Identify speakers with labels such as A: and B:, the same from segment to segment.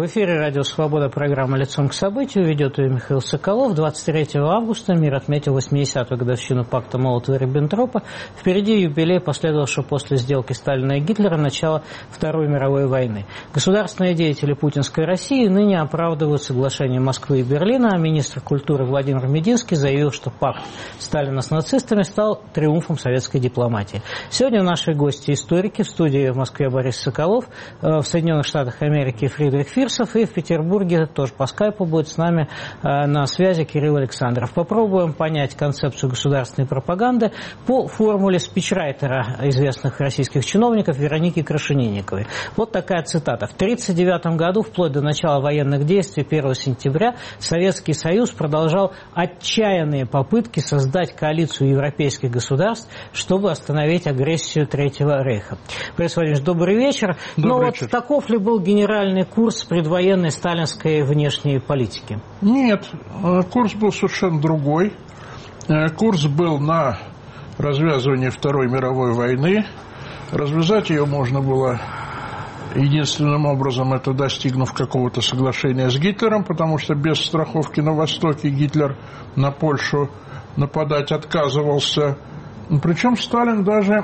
A: В эфире «Радио Свобода», программа «Лицом к событию». Ведет ее Михаил Соколов. 23 августа мир отметил 80-ю годовщину пакта Молотова-Риббентропа. Впереди юбилей, последовавший после сделки Сталина и Гитлера, начала Второй мировой войны. Государственные деятели путинской России ныне оправдывают соглашение Москвы и Берлина, а министр культуры Владимир Мединский заявил, что пакт Сталина с нацистами стал триумфом советской дипломатии. Сегодня наши гости-историки. В студии в Москве Борис Соколов, в Соединенных Штатах Америки Фридрих Фирсов, и в Петербурге тоже по скайпу будет с нами на связи Кирилл Александров. Попробуем понять концепцию государственной пропаганды по формуле спичрайтера известных российских чиновников Вероники Крашенинниковой. Вот такая цитата. В 1939 году, вплоть до начала военных действий 1 сентября, Советский Союз продолжал отчаянные попытки создать коалицию европейских государств, чтобы остановить агрессию Третьего Рейха. Борис Владимирович, добрый вечер.
B: Добрый вечер.
A: Таков ли был генеральный курс предвоенной сталинской внешней политики?
B: Нет, курс был совершенно другой. Курс был на развязывание Второй мировой войны. Развязать ее можно было единственным образом, это достигнув какого-то соглашения с Гитлером, потому что без страховки на Востоке Гитлер на Польшу нападать отказывался. Причем Сталин даже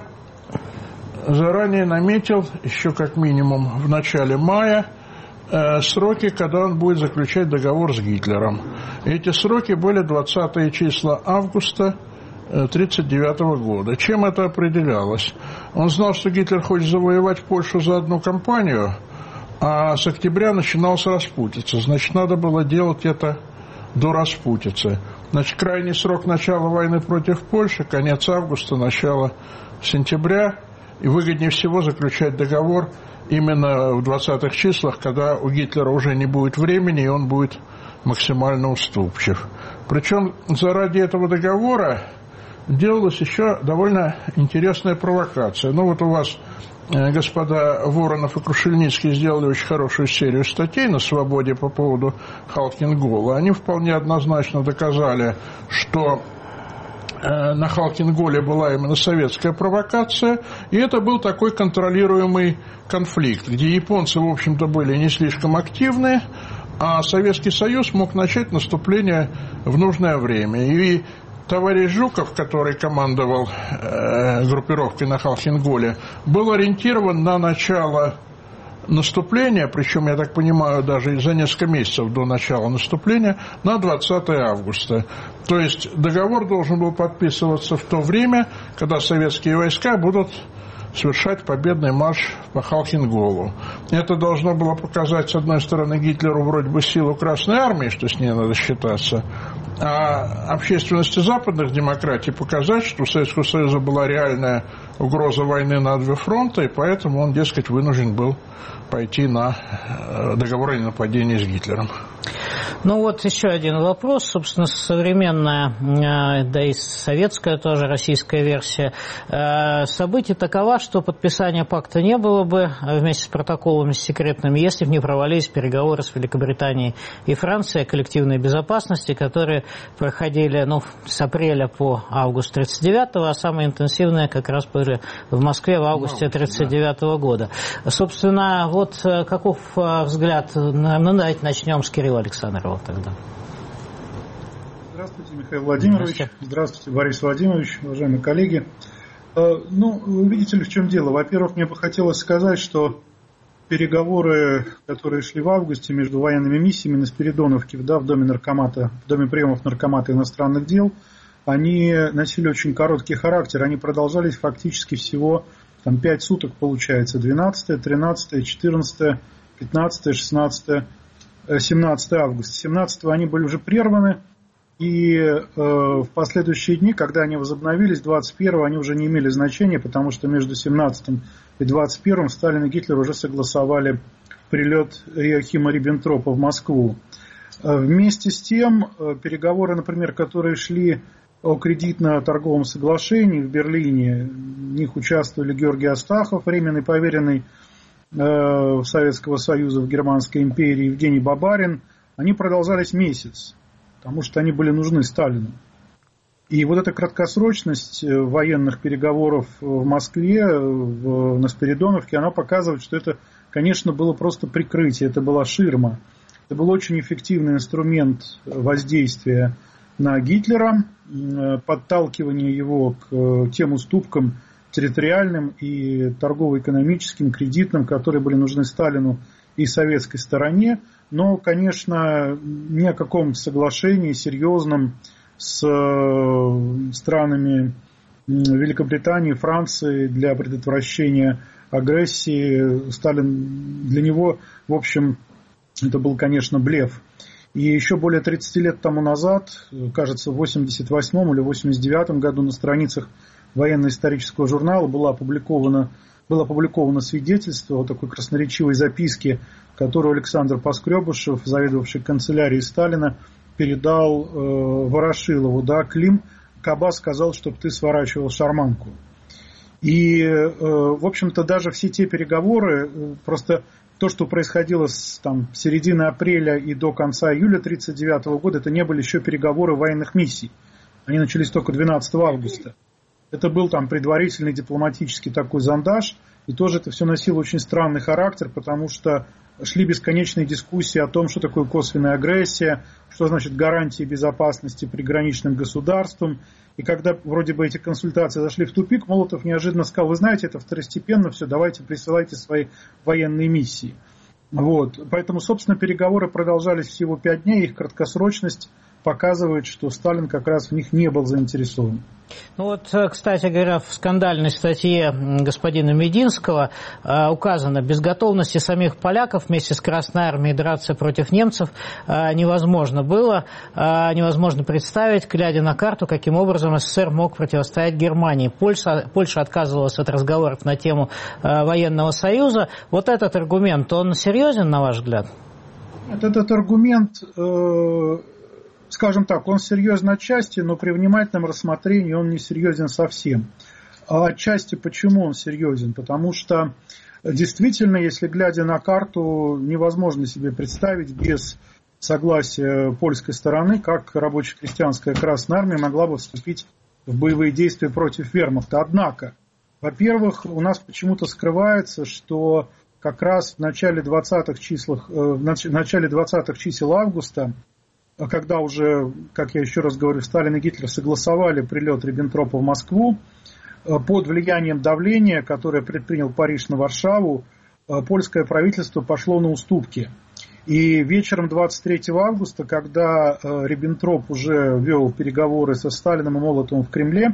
B: заранее наметил, еще как минимум в начале мая, сроки, когда он будет заключать договор с Гитлером. Эти сроки были 20 числа августа 1939 года. Чем это определялось? Он знал, что Гитлер хочет завоевать Польшу за одну кампанию, а с октября начиналась распутица. Значит, надо было делать это до распутицы. Значит, крайний срок начала войны против Польши, конец августа, начало сентября, и выгоднее всего заключать договор именно в 20-х числах, когда у Гитлера уже не будет времени, и он будет максимально уступчив. Причем заради этого договора делалась еще довольно интересная провокация. Ну вот у вас господа Воронов и Крушельницкий сделали очень хорошую серию статей на «Свободе» по поводу Халкин-Гола. Они вполне однозначно доказали, что на Халкин-Голе была именно советская провокация, и это был такой контролируемый конфликт, где японцы, в общем-то, были не слишком активны, а Советский Союз мог начать наступление в нужное время. И товарищ Жуков, который командовал группировкой на Халкин-Голе, был ориентирован на начало наступления, причем, я так понимаю, даже за несколько месяцев до начала наступления, на 20 августа. То есть договор должен был подписываться в то время, когда советские войска будут совершать победный марш по Халкин-Голу. Это должно было показать, с одной стороны, Гитлеру вроде бы силу Красной Армии, что с ней надо считаться, а общественности западных демократий показать, что у Советского Союза была реальная угроза войны на два фронта, и поэтому он, дескать, вынужден был пойти на договор о ненападении с Гитлером.
A: Ну вот еще один вопрос, собственно, современная, да и советская тоже, российская версия событий такова, что подписания пакта не было бы вместе с протоколами секретными, если бы не провалились переговоры с Великобританией и Францией о коллективной безопасности, которые проходили с апреля по август 1939-го, а самые интенсивные как раз были в Москве в августе 1939 года. Собственно, вот каков взгляд, давайте начнем с Кирилла Александрова тогда.
C: Здравствуйте, Михаил Владимирович. Здравствуйте, Борис Владимирович, уважаемые коллеги. Вы видите ли, в чем дело? Во-первых, мне бы хотелось сказать, что переговоры, которые шли в августе между военными миссиями на Спиридоновке, в доме наркомата, в доме приемов наркомата иностранных дел, они носили очень короткий характер. Они продолжались фактически всего 5 суток, получается. 12, 13, 14, 15, 16, 17 августа. 17 они были уже прерваны, и в последующие дни, когда они возобновились, 21 они уже не имели значения, потому что между 17 и 21 Сталин и Гитлер уже согласовали прилет Иоахима Риббентропа в Москву. Вместе с тем, переговоры, например, которые шли о кредитно-торговом соглашении в Берлине, в них участвовали Георгий Астахов, временный поверенный Советского Союза в Германской империи, Евгений Бабарин, они продолжались месяц, потому что они были нужны Сталину. И вот эта краткосрочность военных переговоров в Москве, на Спиридоновке, она показывает, что это конечно, было просто прикрытие, это была ширма. Это был очень эффективный инструмент воздействия на Гитлера, подталкивание его к тем уступкам территориальным и торгово-экономическим, кредитным, которые были нужны Сталину и советской стороне. Но, конечно, ни о каком соглашении серьезном с странами Великобритании, Франции для предотвращения агрессии Сталин, для него, в общем, это был, конечно, блеф. И еще более 30 лет тому назад, кажется, в 88 или 89 году на страницах военно-исторического журнала было опубликовано свидетельство о такой красноречивой записке, которую Александр Поскребышев, заведовавший канцелярией Сталина, передал Ворошилову. Да, Клим Каба сказал, чтобы ты сворачивал шарманку. И, в общем-то, даже все те переговоры, просто то, что происходило с середины апреля и до конца июля 1939 года, это не были еще переговоры военных миссий. Они начались только 12 августа. Это был предварительный дипломатический такой зондаж, и тоже это все носило очень странный характер, потому что шли бесконечные дискуссии о том, что такое косвенная агрессия, что значит гарантии безопасности приграничным государствам. И когда вроде бы эти консультации зашли в тупик, Молотов неожиданно сказал: вы знаете, это второстепенно все, давайте присылайте свои военные миссии. Вот. Поэтому, собственно, переговоры продолжались всего 5 дней, их краткосрочность показывает, что Сталин как раз в них не был заинтересован.
A: Ну вот, кстати говоря, в скандальной статье господина Мединского указано: без готовности самих поляков вместе с Красной Армией драться против немцев невозможно было. Невозможно представить, глядя на карту, каким образом СССР мог противостоять Германии. Польша отказывалась от разговоров на тему военного союза. Вот этот аргумент, он серьезен, на ваш взгляд?
C: Этот аргумент... Скажем так, он серьезен отчасти, но при внимательном рассмотрении он не серьезен совсем. А отчасти почему он серьезен? Потому что действительно, если глядя на карту, невозможно себе представить без согласия польской стороны, как рабоче-крестьянская Красная Армия могла бы вступить в боевые действия против вермахта. Однако, во-первых, у нас почему-то скрывается, что как раз в начале 20-х чисел августа, когда уже, как я еще раз говорю, Сталин и Гитлер согласовали прилет Риббентропа в Москву, под влиянием давления, которое предпринял Париж на Варшаву, польское правительство пошло на уступки. И вечером 23 августа, когда Риббентроп уже вел переговоры со Сталиным и Молотовым в Кремле,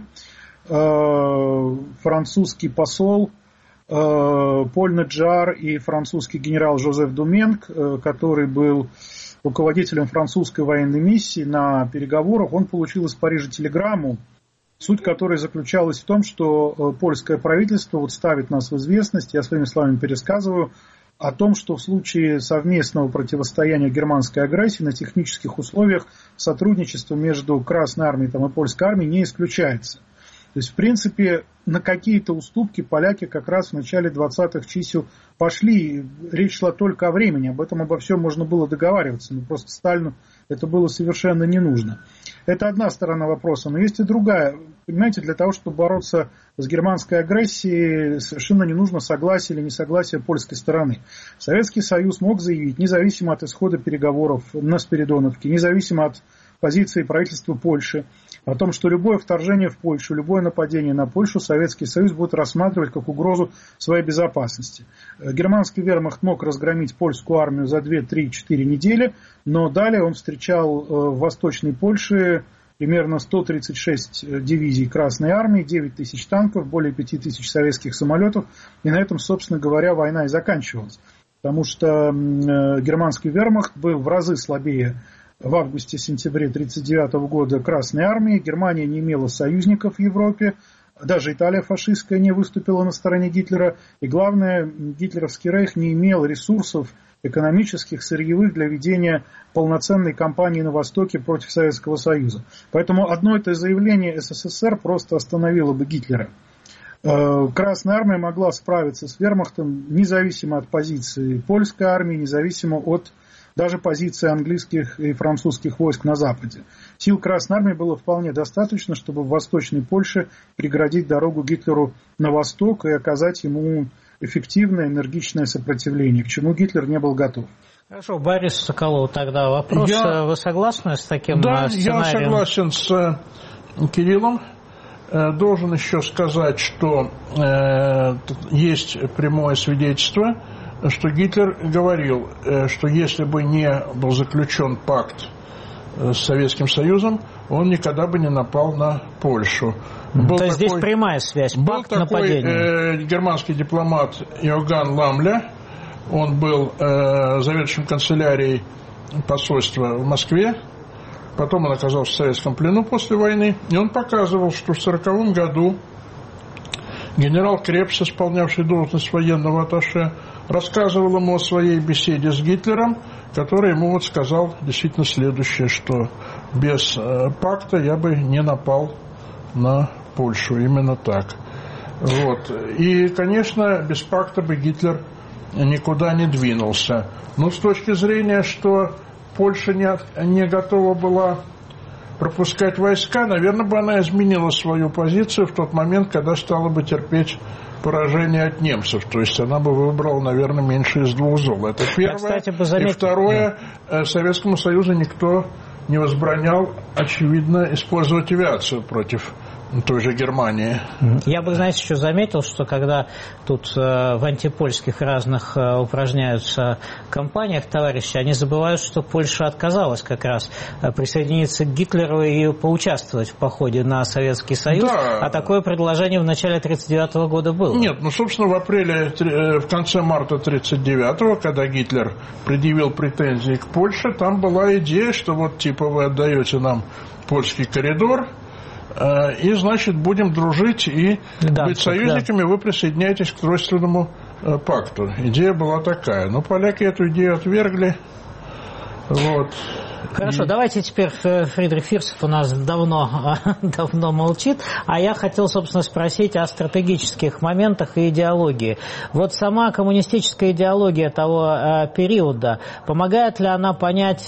C: французский посол Поль Наджар и французский генерал Жозеф Думенг, который был руководителем французской военной миссии на переговорах, он получил из Парижа телеграмму, суть которой заключалась в том, что польское правительство ставит нас в известность, я своими словами пересказываю, о том, что в случае совместного противостояния германской агрессии на технических условиях сотрудничество между Красной Армией и Польской армией не исключается. То есть, в принципе, на какие-то уступки поляки как раз в начале 20-х чисел пошли. Речь шла только о времени. Обо всем можно было договариваться. Но просто Сталину это было совершенно не нужно. Это одна сторона вопроса. Но есть и другая. Понимаете, для того, чтобы бороться с германской агрессией, совершенно не нужно согласие или несогласие польской стороны. Советский Союз мог заявить, независимо от исхода переговоров на Спиридоновке, независимо от позиции правительства Польши, о том, что любое вторжение в Польшу, любое нападение на Польшу Советский Союз будет рассматривать как угрозу своей безопасности. Германский вермахт мог разгромить польскую армию за 2, 3, 4 недели, но далее он встречал в Восточной Польше примерно 136 дивизий Красной Армии, 9 тысяч танков, более 5 тысяч советских самолетов, и на этом, собственно говоря, война и заканчивалась. Потому что германский вермахт был в разы слабее в августе-сентябре 1939 года Красной Армии. Германия не имела союзников в Европе. Даже Италия фашистская не выступила на стороне Гитлера. И главное, гитлеровский рейх не имел ресурсов экономических, сырьевых для ведения полноценной кампании на Востоке против Советского Союза. Поэтому одно это заявление СССР просто остановило бы Гитлера. Красная Армия могла справиться с вермахтом независимо от позиции польской армии, независимо от даже позиции английских и французских войск на Западе. Сил Красной Армии было вполне достаточно, чтобы в Восточной Польше преградить дорогу Гитлеру на восток и оказать ему эффективное, энергичное сопротивление, к чему Гитлер не был готов.
A: Хорошо, Борис Соколов, тогда вопрос. Вы согласны с таким сценарием?
B: Да, я согласен с Кириллом. Должен еще сказать, что есть прямое свидетельство, что Гитлер говорил, что если бы не был заключен пакт с Советским Союзом, он никогда бы не напал на Польшу.
A: То есть здесь прямая связь, пакт нападения.
B: Был германский дипломат Иоганн Ламля, он был заведующим канцелярией посольства в Москве, потом он оказался в советском плену после войны, и он показывал, что в 1940 году генерал Крепс, исполнявший должность военного атташе, рассказывал ему о своей беседе с Гитлером, который ему вот сказал действительно следующее, что без пакта я бы не напал на Польшу, именно так. Вот. И, конечно, без пакта бы Гитлер никуда не двинулся. Но с точки зрения, что Польша не готова была пропускать войска, наверное, бы она изменила свою позицию в тот момент, когда стала бы терпеть поражение от немцев. То есть она бы выбрала, наверное, меньше из двух зол. Это первое. И второе, Советскому Союзу никто не возбранял, очевидно, использовать авиацию против той же Германии.
A: Я бы, знаете, еще заметил, что когда тут в антипольских разных упражняются кампаниях товарищи, они забывают, что Польша отказалась как раз присоединиться к Гитлеру и поучаствовать в походе на Советский Союз, да. А такое предложение в начале 1939 года было.
B: Нет, собственно, в конце марта 1939, когда Гитлер предъявил претензии к Польше, там была идея, что вот типа вы отдаете нам польский коридор, и, значит, будем дружить и быть союзниками, вы присоединяетесь к Тройственному пакту. Идея была такая. Но поляки эту идею отвергли. Вот.
A: Хорошо, давайте теперь Фридрих Фирсов у нас давно молчит, а я хотел, собственно, спросить о стратегических моментах и идеологии. Вот сама коммунистическая идеология того периода, помогает ли она понять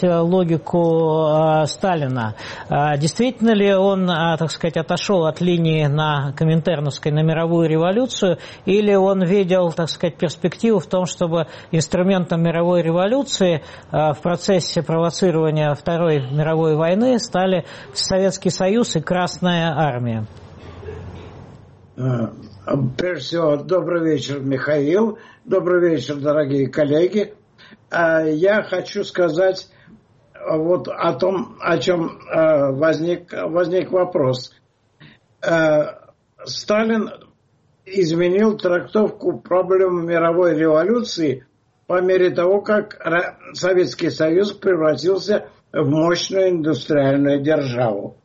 A: логику Сталина? Действительно ли он, так сказать, отошел от линии на коминтерновской, на мировую революцию, или он видел, так сказать, перспективу в том, чтобы инструментом мировой революции в процессе провоцирования Второй мировой войны стали Советский Союз и Красная Армия?
D: Прежде всего, добрый вечер, Михаил. Добрый вечер, дорогие коллеги. Я хочу сказать вот о том, о чем возник вопрос. Сталин изменил трактовку проблемы мировой революции по мере того, как Советский Союз превратился в мощную индустриальную державу.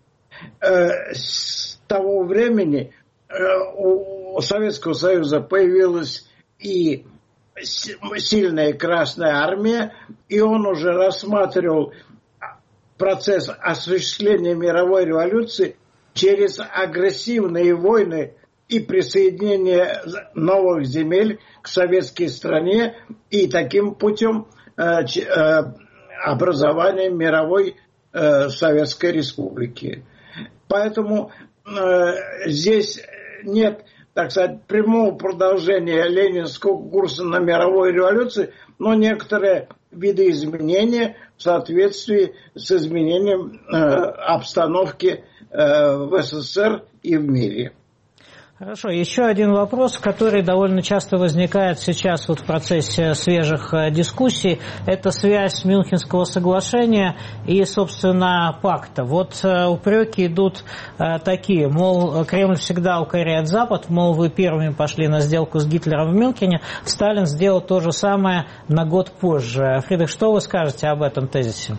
D: С того времени у Советского Союза появилась и сильная Красная Армия, и он уже рассматривал процесс осуществления мировой революции через агрессивные войны и присоединение новых земель к советской стране и таким путем образования мировой Советской Республики. Поэтому здесь нет, так сказать, прямого продолжения ленинского курса на мировой революции, но некоторые видоизменения в соответствии с изменением обстановки в СССР и в мире.
A: Хорошо, еще один вопрос, который довольно часто возникает сейчас вот в процессе свежих дискуссий, это связь Мюнхенского соглашения и, собственно, пакта. Вот упреки идут такие, мол, Кремль всегда укоряет Запад, мол, вы первыми пошли на сделку с Гитлером в Мюнхене, Сталин сделал то же самое на год позже. Фридрих, что вы скажете об этом тезисе?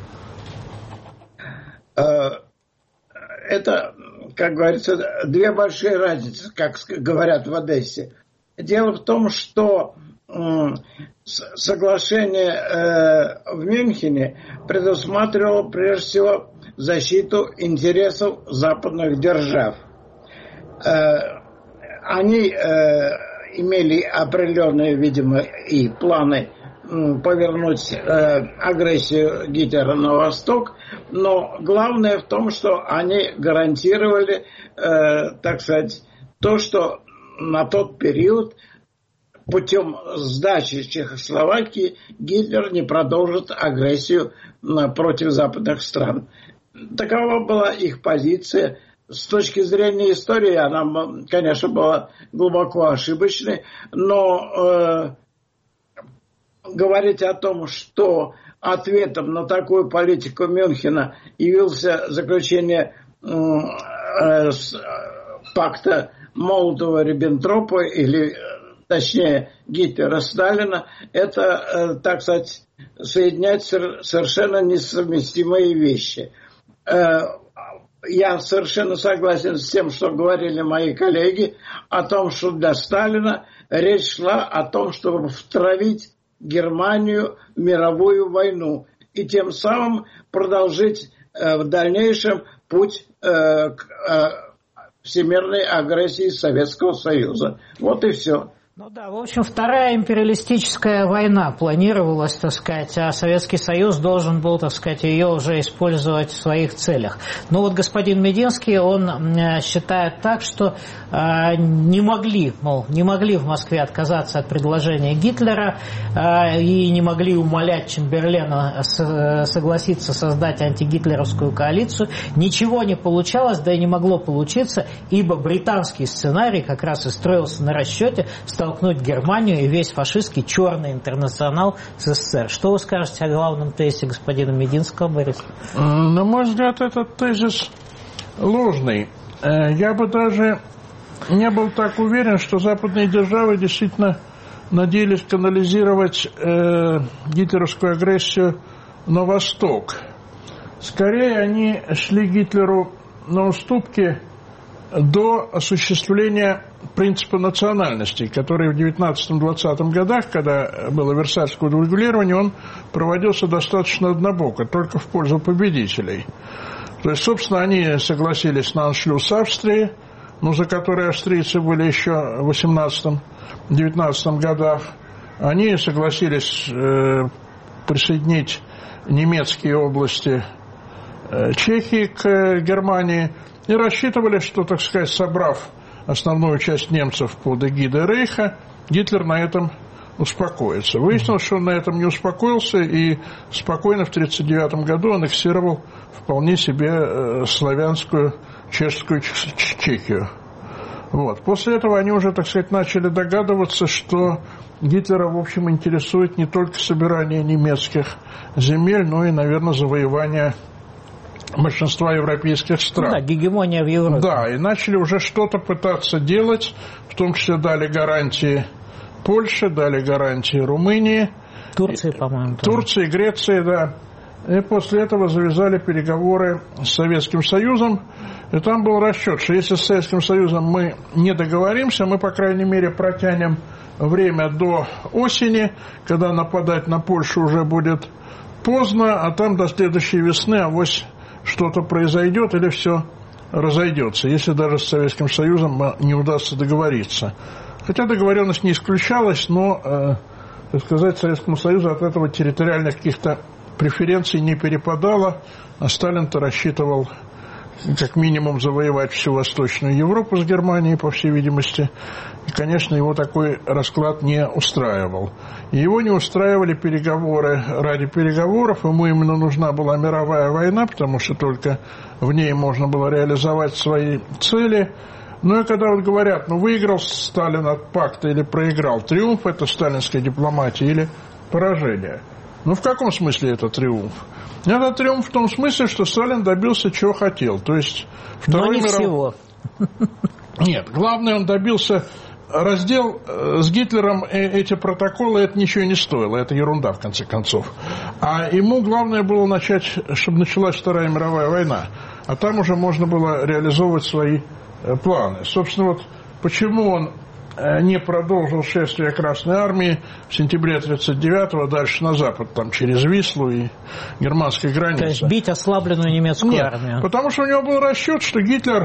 D: Это, как говорится, две большие разницы, как говорят в Одессе. Дело в том, что соглашение в Мюнхене предусматривало прежде всего защиту интересов западных держав. Они имели определенные, видимо, и планы повернуть агрессию Гитлера на восток, но главное в том, что они гарантировали, так сказать, то, что на тот период путем сдачи Чехословакии Гитлер не продолжит агрессию против западных стран. Такова была их позиция. С точки зрения истории она, конечно, была глубоко ошибочной, но говорить о том, что ответом на такую политику Мюнхена явился заключение пакта Молотова-Риббентропа или, точнее, Гитлера-Сталина, это, так сказать, соединять совершенно несовместимые вещи. Я совершенно согласен с тем, что говорили мои коллеги, о том, что для Сталина речь шла о том, чтобы втравить Германию в мировую войну и тем самым продолжить в дальнейшем путь к всемирной агрессии Советского Союза. Вот и все.
A: Ну да, в общем, вторая империалистическая война планировалась, так сказать, а Советский Союз должен был, так сказать, ее уже использовать в своих целях. Но вот господин Мединский, он считает так, что не могли в Москве отказаться от предложения Гитлера и не могли умолять Чемберлена согласиться создать антигитлеровскую коалицию. Ничего не получалось, да и не могло получиться, ибо британский сценарий как раз и строился на расчете столкнуть Германию и весь фашистский черный интернационал с СССР. Что вы скажете о главном тезисе господина Мединского, Борис?
B: На мой взгляд, этот тезис ложный. Я бы даже не был так уверен, что западные державы действительно надеялись канализировать гитлеровскую агрессию на восток. Скорее, они шли Гитлеру на уступки до осуществления принципа национальности, который в 19-20 годах, когда было Версальское урегулирование, он проводился достаточно однобоко, только в пользу победителей. То есть, собственно, они согласились на аншлюс Австрии, но за которой австрийцы были еще в 18-19 годах. Они согласились присоединить немецкие области Чехии к Германии и рассчитывали, что, так сказать, собрав основную часть немцев под эгидой Рейха, Гитлер на этом успокоится. Выяснилось, что он на этом не успокоился и спокойно в 1939 году аннексировал вполне себе славянскую чешскую Чехию. Вот. После этого они уже, так сказать, начали догадываться, что Гитлера, в общем, интересует не только собирание немецких земель, но и, наверное, завоевание большинства европейских стран.
A: Да, гегемония в Европе.
B: Да, и начали уже что-то пытаться делать, в том числе дали гарантии Польше, дали гарантии Румынии.
A: Турции, по-моему.
B: Турции, Греции, да. И после этого завязали переговоры с Советским Союзом. И там был расчет, что если с Советским Союзом мы не договоримся, мы, по крайней мере, протянем время до осени, когда нападать на Польшу уже будет поздно, а там до следующей весны авось что-то произойдет или все разойдется, если даже с Советским Союзом не удастся договориться. Хотя договоренность не исключалась, но, так сказать, Советскому Союзу от этого территориальных каких-то преференций не перепадало, а Сталин-то рассчитывал как минимум завоевать всю Восточную Европу с Германией, по всей видимости. И, конечно, его такой расклад не устраивал. И его не устраивали переговоры ради переговоров. Ему именно нужна была мировая война, потому что только в ней можно было реализовать свои цели. Ну и когда вот говорят, выиграл Сталин от пакта или проиграл, триумф это сталинской дипломатии или поражение? В каком смысле это триумф? Это триумф в том смысле, что Сталин добился, чего хотел. То есть
A: второй мировой...
B: Нет, главное, он добился... Раздел с Гитлером, эти протоколы, это ничего не стоило, это ерунда, в конце концов. А ему главное было начать, чтобы началась Вторая мировая война. А там уже можно было реализовывать свои планы. Собственно, вот почему он не продолжил шествие Красной Армии в сентябре 1939-го дальше на запад, там через Вислу и германской границы.
A: То есть бить ослабленную немецкую армию.
B: Потому что у него был расчет, что Гитлер,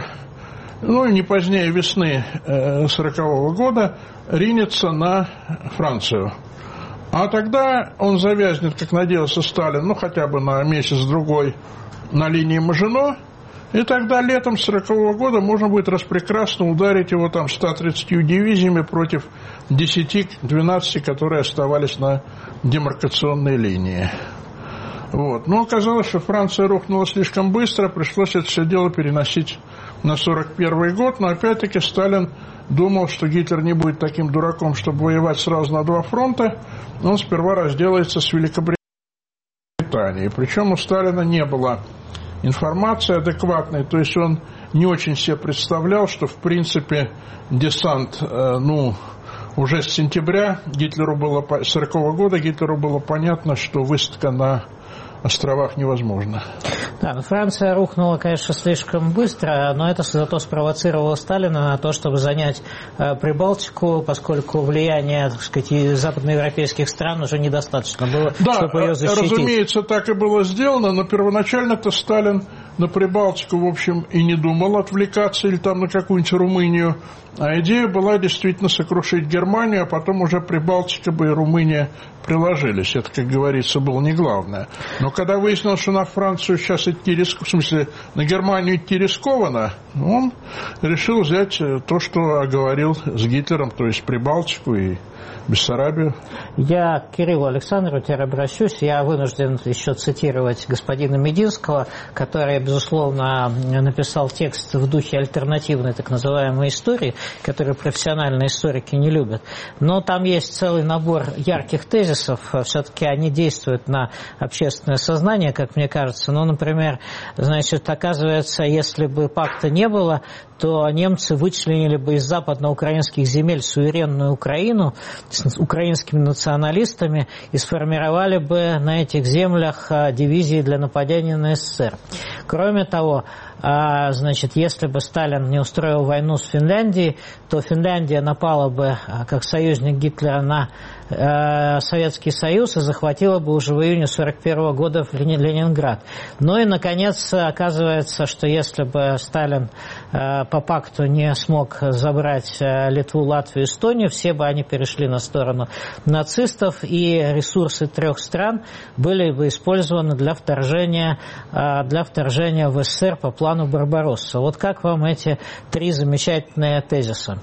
B: не позднее весны 1940 года, ринется на Францию. А тогда он завязнет, как надеялся Сталин, хотя бы на месяц-другой на линии Мажино, И тогда летом 1940-го года можно будет распрекрасно ударить его там 130 дивизиями против 10-12, которые оставались на демаркационной линии. Вот. Но оказалось, что Франция рухнула слишком быстро, пришлось это все дело переносить на 1941 год, но опять-таки Сталин думал, что Гитлер не будет таким дураком, чтобы воевать сразу на два фронта, он сперва разделается с Великобританией. Причем у Сталина не было информации адекватной, то есть он не очень себе представлял, что в принципе десант, уже с сентября 1940 года Гитлеру было понятно, что высадка на островах невозможно.
A: Да, Франция рухнула, конечно, слишком быстро, но это зато спровоцировало Сталина на то, чтобы занять Прибалтику, поскольку влияние, так сказать, западноевропейских стран уже недостаточно было, чтобы ее защитить. Да,
B: разумеется, так и было сделано, но первоначально-то Сталин на Прибалтику, в общем, и не думал отвлекаться или там на какую-нибудь Румынию, а идея была действительно сокрушить Германию, а потом уже Прибалтика бы и Румыния приложились. Это, как говорится, было не главное. Но когда выяснилось, что на Францию сейчас идти рискованно, в смысле, на Германию идти рискованно, он решил взять то, что оговорил с Гитлером, то есть Прибалтику и Бессарабию.
A: Я к Кириллу Александровичу теперь обращусь. Я вынужден еще цитировать господина Мединского, который, безусловно, написал текст в духе альтернативной так называемой истории, которую профессиональные историки не любят. Но там есть целый набор ярких тезисов. Все-таки они действуют на общественное сознание, как мне кажется. Ну, например, значит, оказывается, если бы пакта не было, то немцы вычленили бы из западноукраинских земель суверенную Украину с украинскими националистами и сформировали бы на этих землях дивизии для нападения на СССР. Кроме того, значит, если бы Сталин не устроил войну с Финляндией, то Финляндия напала бы как союзник Гитлера на Советский Союз и захватила бы уже в июне 1941 года Ленинград. Ну и, наконец, оказывается, что если бы Сталин по пакту не смог забрать Литву, Латвию, Эстонию, все бы они перешли на сторону нацистов, и ресурсы трех стран были бы использованы для вторжения в СССР по плану Барбаросса. Вот как вам эти три замечательные тезиса?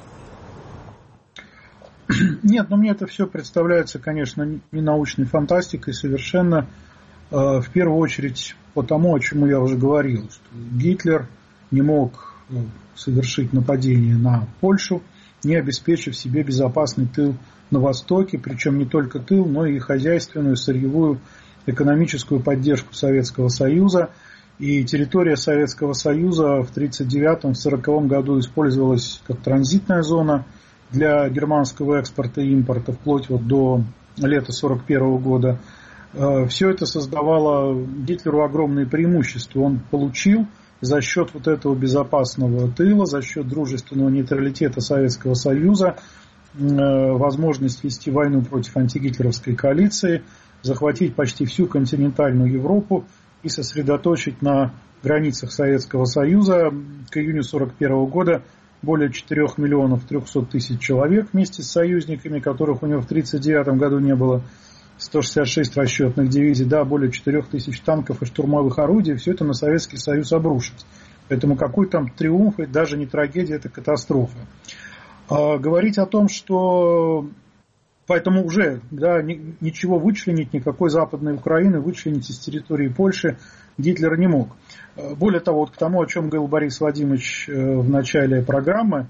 C: Нет, мне это все представляется, конечно, не научной фантастикой совершенно. В первую очередь по тому, о чем я уже говорил, что Гитлер не мог совершить нападение на Польшу, не обеспечив себе безопасный тыл на Востоке, причем не только тыл, но и хозяйственную, сырьевую, экономическую поддержку Советского Союза. И территория Советского Союза в 1939-1940 году использовалась как транзитная зона для германского экспорта и импорта вплоть до лета 1941 года. Все это создавало Гитлеру огромные преимущества. Он получил за счет вот этого безопасного тыла, за счет дружественного нейтралитета Советского Союза возможность вести войну против антигитлеровской коалиции, захватить почти всю континентальную Европу и сосредоточить на границах Советского Союза к июню 1941 года более 4 миллионов 300 тысяч человек вместе с союзниками, которых у него в 1939 году не было, 166 расчетных дивизий, более 4 тысяч танков и штурмовых орудий, все это на Советский Союз обрушится. Поэтому какой там триумф, это даже не трагедия, это катастрофа. Говорить о том, что поэтому уже ничего вычленить, никакой Западной Украины вычленить из территории Польши Гитлер не мог. Более того, к тому, о чем говорил Борис Владимирович в начале программы,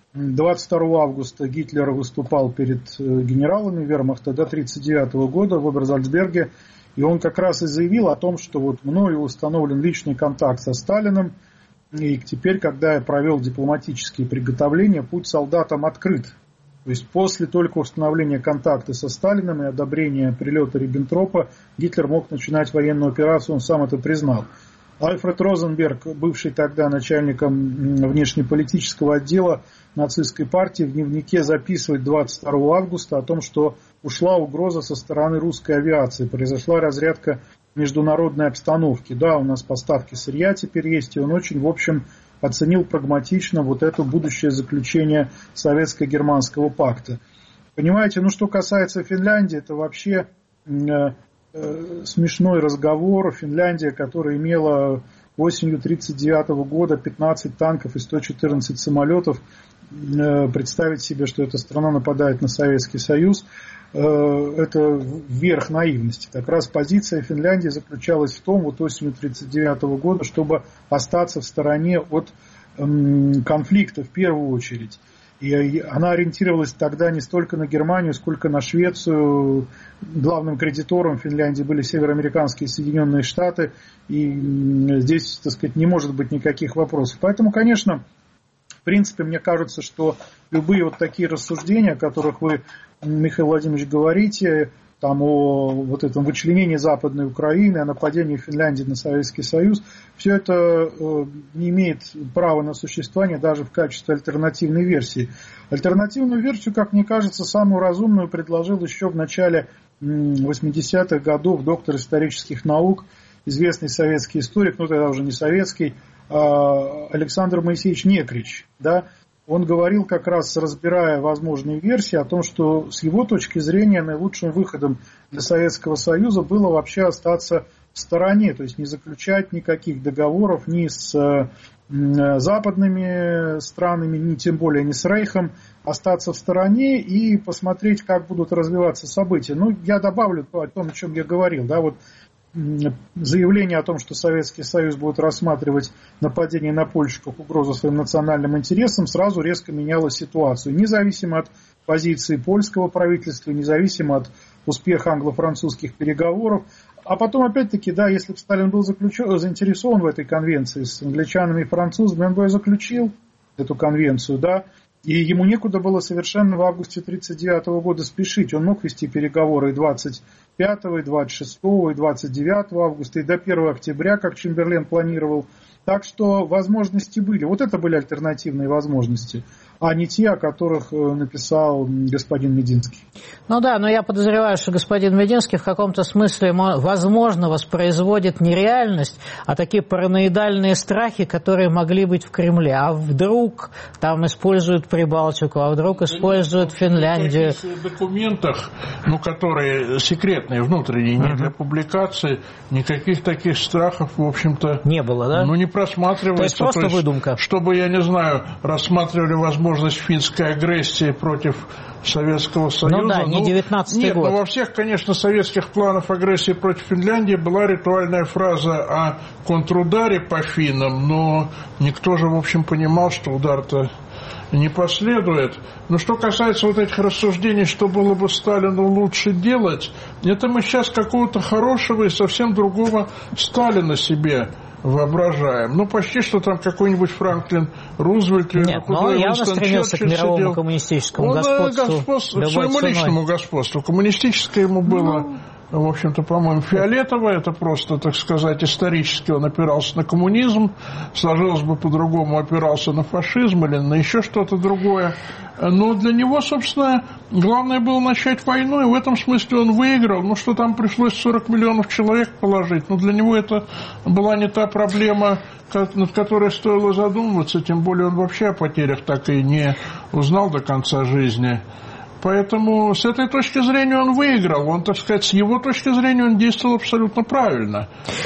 C: 22 августа Гитлер выступал перед генералами вермахта до 1939 года в Оберзальцберге, и он как раз и заявил о том, что мною установлен личный контакт со Сталиным, и теперь, когда я провел дипломатические приготовления, путь солдатам открыт. То есть после только установления контакта со Сталиным и одобрения прилета Риббентропа Гитлер мог начинать военную операцию, он сам это признал. Альфред Розенберг, бывший тогда начальником внешнеполитического отдела нацистской партии, в дневнике записывает 22 августа о том, что ушла угроза со стороны русской авиации, произошла разрядка международной обстановки. Да, у нас поставки сырья теперь есть, и он очень, в общем, оценил прагматично это будущее заключение советско-германского пакта. Понимаете, что касается Финляндии, это вообще смешной разговор. Финляндия, которая имела осенью 1939 года 15 танков и 114 самолетов. Представить себе, что эта страна нападает на Советский Союз, это верх наивности. Как раз позиция Финляндии заключалась в том, вот осенью 1939 года, чтобы остаться в стороне от конфликта в первую очередь. И она ориентировалась тогда не столько на Германию, сколько на Швецию. Главным кредитором Финляндии были североамериканские Соединенные Штаты. И здесь, так сказать, не может быть никаких вопросов. Поэтому, конечно, в принципе, мне кажется, что любые вот такие рассуждения, о которых вы, Михаил Владимирович, говорите, там о вот этом вычленении Западной Украины, о нападении Финляндии на Советский Союз, все это не имеет права на существование даже в качестве альтернативной версии. Альтернативную версию, как мне кажется, самую разумную предложил еще в начале 80-х годов доктор исторических наук, известный советский историк, ну тогда уже не советский, Александр Моисеевич Некрич, да. Он говорил, как раз разбирая возможные версии, о том, что с его точки зрения наилучшим выходом для Советского Союза было вообще остаться в стороне, то есть не заключать никаких договоров ни с западными странами, ни тем более не с Рейхом, остаться в стороне и посмотреть, как будут развиваться события. Ну, я добавлю о том, о чем я говорил, да, вот заявление о том, что Советский Союз будет рассматривать нападение на Польшу как угрозу своим национальным интересам, сразу резко меняло ситуацию. Независимо от позиции польского правительства, независимо от успеха англо-французских переговоров. А потом, опять-таки, да, если бы Сталин был заинтересован в этой конвенции с англичанами и французами, он бы заключил эту конвенцию, да, и ему некуда было совершенно в августе 1939 года спешить. Он мог вести переговоры и 25, и 26, и 29 августа, и до 1 октября, как Чемберлен планировал. Так что возможности были. Вот это были альтернативные возможности, а не те, о которых написал господин Мединский.
A: Ну да, но я подозреваю, что господин Мединский в каком-то смысле, возможно, воспроизводит не реальность, а такие параноидальные страхи, которые могли быть в Кремле. А вдруг там используют Прибалтику, а вдруг используют Финляндию.
B: В документах, которые секретные, внутренние, не для публикации, никаких таких страхов, в общем-то,
A: не было, да?
B: Не просматривается.
A: То есть просто выдумка.
B: Чтобы, я не знаю, рассматривали возможность финской агрессии против Советского Союза.
A: Ну да, не 19-й год.
B: Нет, но во всех, конечно, советских планах агрессии против Финляндии была ритуальная фраза о контрударе по финнам, но никто же, в общем, понимал, что удар-то не последует. Но что касается вот этих рассуждений, что было бы Сталину лучше делать, это мы сейчас какого-то хорошего и совсем другого Сталина себе воображаем. Почти что там какой-нибудь Франклин Рузвельт или
A: худой Уинстон стремился к мировому коммунистическому господству.
B: К своему личному господству. Коммунистическое ему было, в общем-то, по-моему, фиолетовое. Это просто, так сказать, исторически он опирался на коммунизм. Сложилось бы по-другому, опирался на фашизм или на еще что-то другое. Но для него, собственно, главное было начать войну, и в этом смысле он выиграл. Что там пришлось 40 миллионов человек положить, для него это была не та проблема, над которой стоило задумываться, тем более он вообще о потерях так и не узнал до конца жизни. Поэтому с этой точки зрения он выиграл. Он, так сказать, с его точки зрения он действовал абсолютно правильно.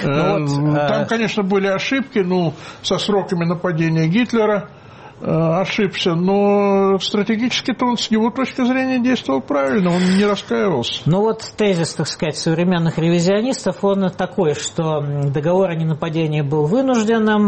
B: Там, конечно, были ошибки, со сроками нападения Гитлера ошибся, но стратегически-то он с его точки зрения действовал правильно, он не раскаивался.
A: Тезис, так сказать, современных ревизионистов, он такой, что договор о ненападении был вынужденным,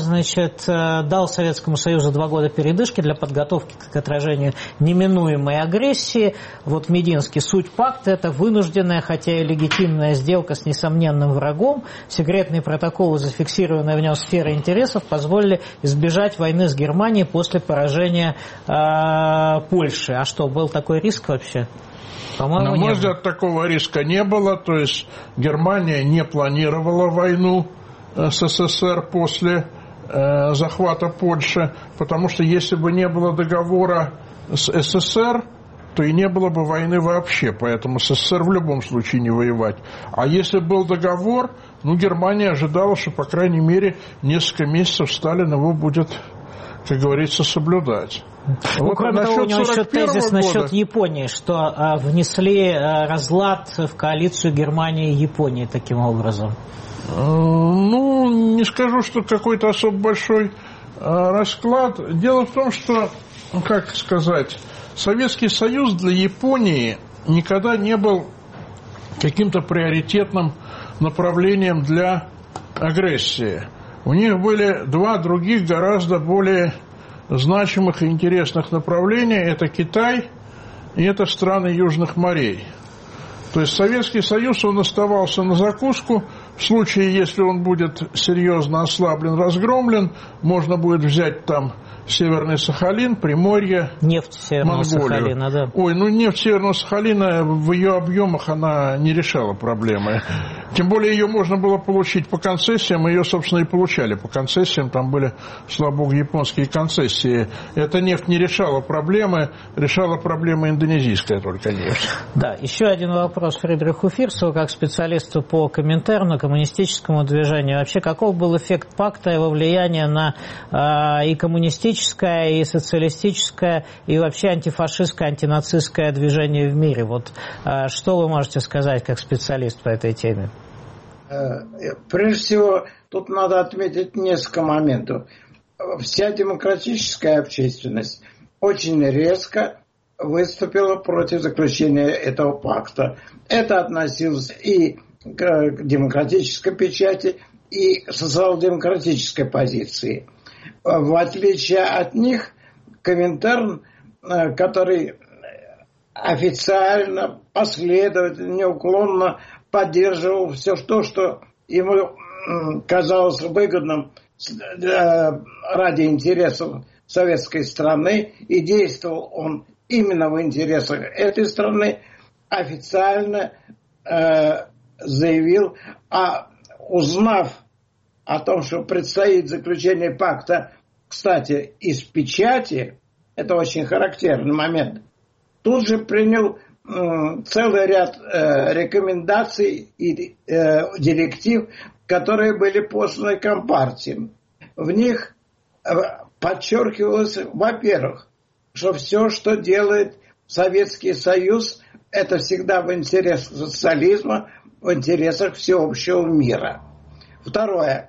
A: дал Советскому Союзу 2 года передышки для подготовки к отражению неминуемой агрессии. Мединский, суть пакта – это вынужденная, хотя и легитимная сделка с несомненным врагом. Секретные протоколы, зафиксированные в нем сферы интересов, позволили избежать войны с Германией после поражения Польши. А что, был такой риск вообще? По-моему,
B: на мой взгляд, такого риска не было. То есть Германия не планировала войну с СССР после захвата Польши, потому что если бы не было договора с СССР, то и не было бы войны вообще, поэтому с СССР в любом случае не воевать. А если был договор, Германия ожидала, что, по крайней мере, несколько месяцев Сталин его будет, как говорится, соблюдать.
A: Кроме того, у него еще тезис насчет Японии, что внесли разлад в коалицию Германии и Японии таким образом.
B: Ну, не скажу, что какой-то особо большой расклад. Дело в том, что, как сказать, Советский Союз для Японии никогда не был каким-то приоритетным направлением для агрессии. У них были два других гораздо более значимых и интересных направления. Это Китай и это страны Южных морей. То есть Советский Союз, он оставался на закуску. В случае, если он будет серьезно ослаблен, разгромлен, можно будет взять там Северный Сахалин, Приморье,
A: нефть Северного Сахалина, да.
B: Ой, ну нефть Северного Сахалина в ее объемах она не решала проблемы. Тем более ее можно было получить по концессиям, ее, собственно, и получали по концессиям, там были, слава богу, японские концессии. Эта нефть не решала проблемы индонезийская только нефть.
A: Да, еще один вопрос Фридриху Фирсову, как специалисту по Коминтерну, коммунистическому движению. Вообще, каков был эффект пакта, его влияние на и коммунистическое, и социалистическое, и вообще антифашистское, антинацистское движение в мире? Вот что вы можете сказать как специалист по этой теме?
D: Прежде всего, тут надо отметить несколько моментов. Вся демократическая общественность очень резко выступила против заключения этого пакта. Это относилось и к демократической печати, и к социал-демократической позиции. В отличие от них, Коминтерн, который официально, последовательно, неуклонно поддерживал все то, что ему казалось выгодным ради интересов советской страны, и действовал он именно в интересах этой страны, официально заявил, узнав о том, что предстоит заключение пакта, кстати, из печати, это очень характерный момент, тут же принял целый ряд рекомендаций и директив, которые были посланы Компартией. В них подчеркивалось, во-первых, что все, что делает Советский Союз, это всегда в интересах социализма, в интересах всеобщего мира. Второе.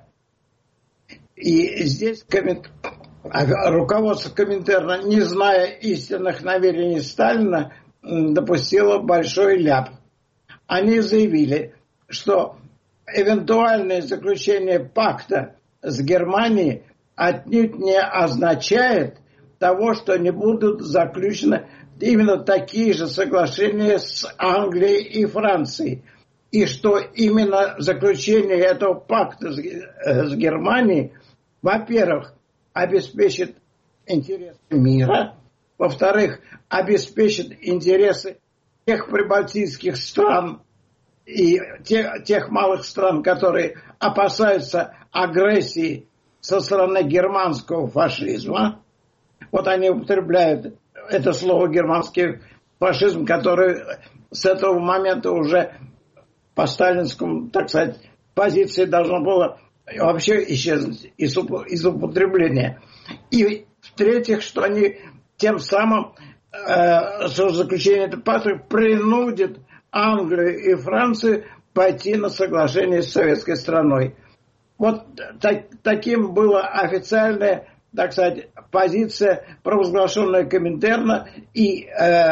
D: И здесь руководство Коминтерна, не зная истинных намерений Сталина, допустило большой ляп. Они заявили, что эвентуальное заключение пакта с Германией отнюдь не означает того, что не будут заключены именно такие же соглашения с Англией и Францией. И что именно заключение этого пакта с Германией, во-первых, обеспечит интересы мира, во-вторых, обеспечит интересы тех прибалтийских стран и тех малых стран, которые опасаются агрессии со стороны германского фашизма. Вот они употребляют это слово «германский фашизм», который с этого момента уже по сталинскому, так сказать, позиции должно было вообще исчезнуть из употребления. И в-третьих, что они тем самым заключение этого пакта принудит Англию и Францию пойти на соглашение с советской страной. Вот таким была официальная, так сказать, позиция, провозглашенная Коминтерна и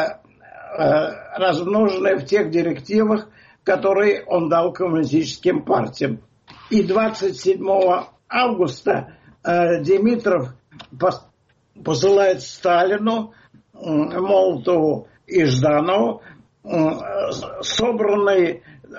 D: размноженная в тех директивах, которые он дал коммунистическим партиям. И 27 августа Димитров посылает Сталину, Молотову и Жданову собранные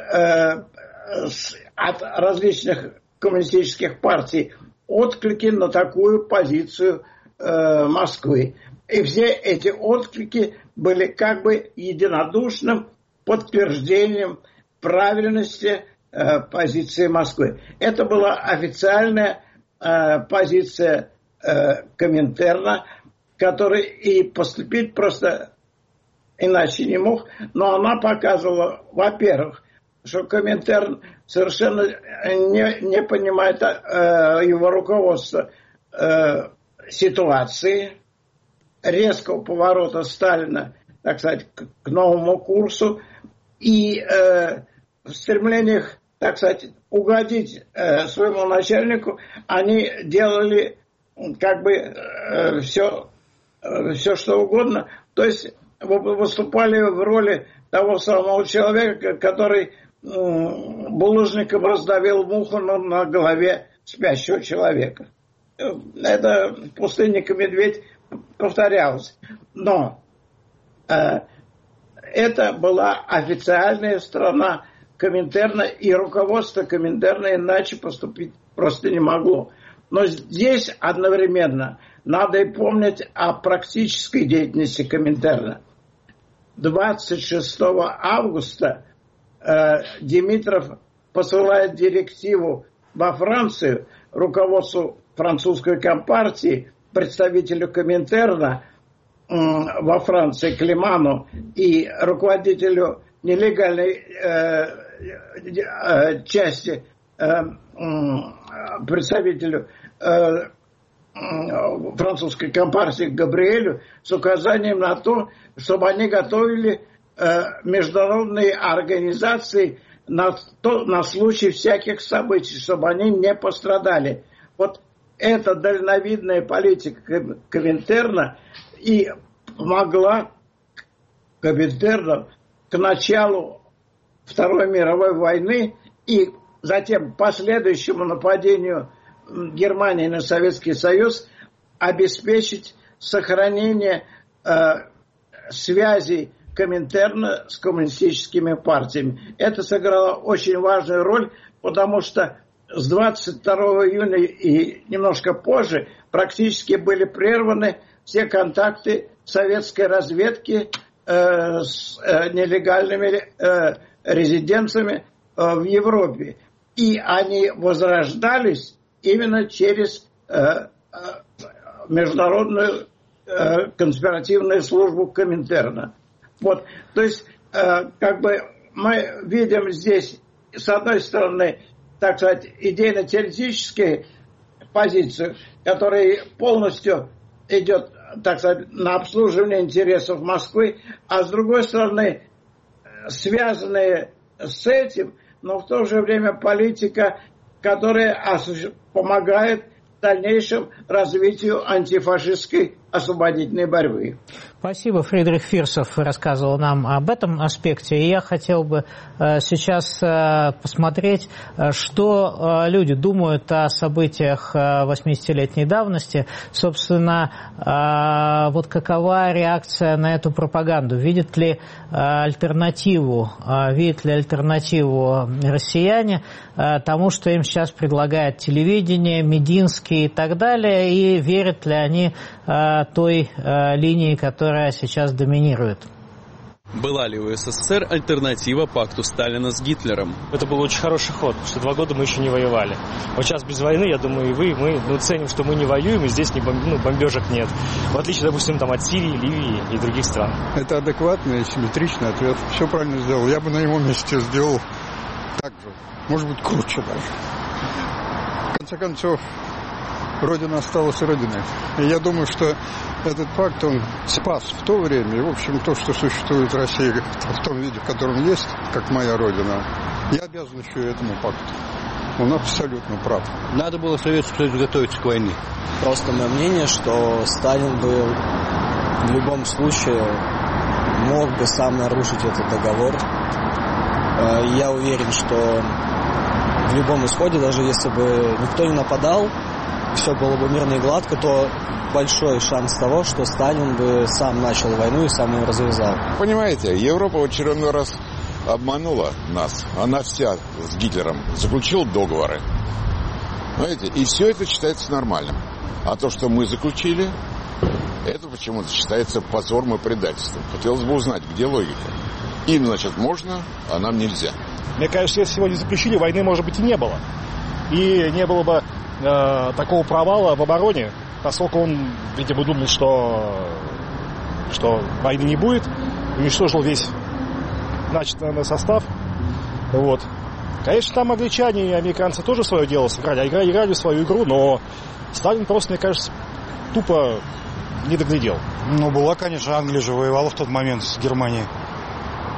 D: от различных коммунистических партий отклики на такую позицию Москвы. И все эти отклики были как бы единодушным подтверждением правильности позиции Москвы. Это была официальная позиция Коминтерна, который и поступить просто иначе не мог, но она показывала, во-первых, что Коминтерн совершенно не понимает его руководства ситуации, резкого поворота Сталина, так сказать, к новому курсу, и в стремлениях так сказать, угодить своему начальнику, они делали как бы все, что угодно. То есть выступали в роли того самого человека, который булыжником раздавил муху на голове спящего человека. Это в пустыннике «Медведь» повторялось. Но это была официальная страна Коминтерна, и руководство Коминтерна иначе поступить просто не могло. Но здесь одновременно надо и помнить о практической деятельности Коминтерна. 26 августа Димитров посылает директиву во Францию руководству французской компартии, представителю Коминтерна во Франции Климану и руководителю нелегальной части, представителю французской компартии Габриэлю с указанием на то, чтобы они готовили международные организации на случай всяких событий, чтобы они не пострадали. Вот эта дальновидная политика Коминтерна и помогла Коминтерну к началу Второй мировой войны и затем последующему нападению Германии на Советский Союз обеспечить сохранение связей Коминтерна с коммунистическими партиями. Это сыграло очень важную роль, потому что с 22 июня и немножко позже практически были прерваны все контакты советской разведки с нелегальными резиденциями в Европе. И они возрождались именно через международную конспиративную службу Коминтерна. Вот, то есть, как бы мы видим здесь, с одной стороны, так сказать, идейно-теоретические позиции, которые полностью идет, так сказать, на обслуживание интересов Москвы, а с другой стороны, связанные с этим, но в то же время политика, которая помогает дальнейшему развитию антифашистской освободительной борьбы.
A: Спасибо. Фридрих Фирсов рассказывал нам об этом аспекте. И я хотел бы сейчас посмотреть, что люди думают о событиях 80-летней давности. Собственно, вот какова реакция на эту пропаганду? Видят ли альтернативу россияне тому, что им сейчас предлагает телевидение, Мединский и так далее, и верят ли они той линии, которая сейчас доминирует?
E: Была ли у СССР альтернатива пакту Сталина с Гитлером?
F: Это был очень хороший ход, потому что 2 года мы еще не воевали. Вот сейчас без войны, я думаю, и вы, мы ценим, что мы не воюем, и здесь бомбежек нет. В отличие, допустим, от Сирии, Ливии и других стран.
G: Это адекватный и симметричный ответ. Все правильно сделал. Я бы на его месте сделал так же. Может быть, круче даже. В конце концов, Родина осталась Родиной. И я думаю, что этот пакт, он спас в то время. И, в общем, то, что существует в России в том виде, в котором есть, как моя Родина, я обязан еще и этому пакту. Он абсолютно прав.
H: Надо было Советскому Союзу готовиться к войне.
I: Просто мое мнение, что Сталин бы в любом случае мог бы сам нарушить этот договор. Я уверен, что в любом исходе, даже если бы никто не нападал, все было бы мирно и гладко, то большой шанс того, что Сталин бы сам начал войну и сам ее развязал.
J: Понимаете, Европа в очередной раз обманула нас. Она вся с Гитлером заключила договоры. Понимаете? И все это считается нормальным. А то, что мы заключили, это почему-то считается позором и предательством. Хотелось бы узнать, где логика. Им, значит, можно, а нам нельзя.
K: Мне кажется, если сегодня заключили, войны, может быть, и не было. И не было бы такого провала в обороне, поскольку он, видимо, думал, что войны не будет, уничтожил весь начатый состав. Вот. Конечно, там англичане и американцы тоже свое дело сыграли, играли свою игру, но Сталин просто, мне кажется, тупо не доглядел.
L: Ну, была, конечно, Англия же воевала в тот момент с Германией.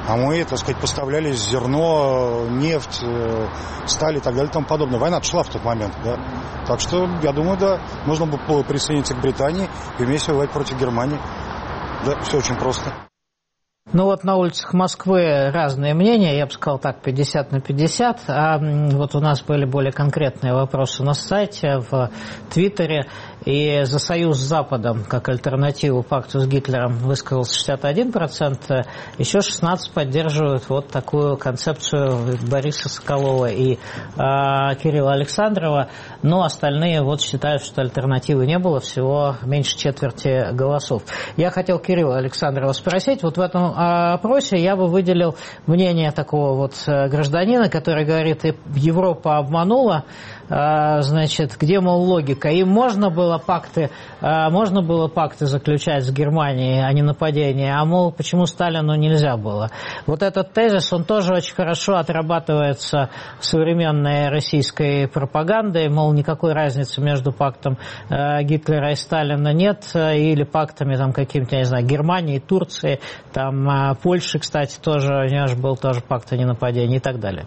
K: А мы, так сказать, поставляли зерно, нефть, сталь и так далее и тому подобное. Война шла в тот момент, да. Так что, я думаю, да, нужно было присоединиться к Британии и вместе воевать против Германии. Да, все очень просто.
A: Ну вот на улицах Москвы разные мнения, я бы сказал так, 50 на 50, а вот у нас были более конкретные вопросы на сайте, в Твиттере, и за союз с Западом, как альтернативу пакту с Гитлером, высказался 61%, еще 16% поддерживают вот такую концепцию Бориса Соколова и Кирилла Александрова, но остальные вот считают, что альтернативы не было, всего меньше четверти голосов. Я хотел Кирилла Александрова спросить, вот в этом опросе я бы выделил мнение такого вот гражданина, который говорит, Европа обманула, значит, где, мол, логика? Им можно было пакты заключать с Германией, а не нападение, а, мол, почему Сталину нельзя было? Вот этот тезис, он тоже очень хорошо отрабатывается современной российской пропагандой, мол, никакой разницы между пактом Гитлера и Сталина нет, или пактами там каким-то, я не знаю, Германии, Турции, там Польши, кстати, тоже, у нее же был тоже пакт о ненападении и так далее.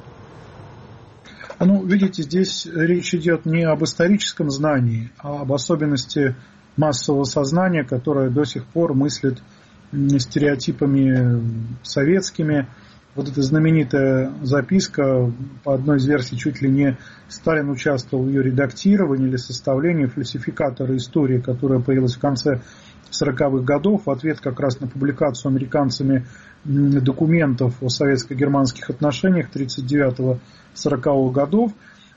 C: Ну, видите, здесь речь идет не об историческом знании, а об особенности массового сознания, которое до сих пор мыслит стереотипами советскими. Вот эта знаменитая записка, по одной из версий, чуть ли не Сталин участвовал в ее редактировании или составлении, фальсификатора истории, которая появилась в конце 40-х годов, в ответ как раз на публикацию американцами документов о советско-германских отношениях 1939-1940 годов.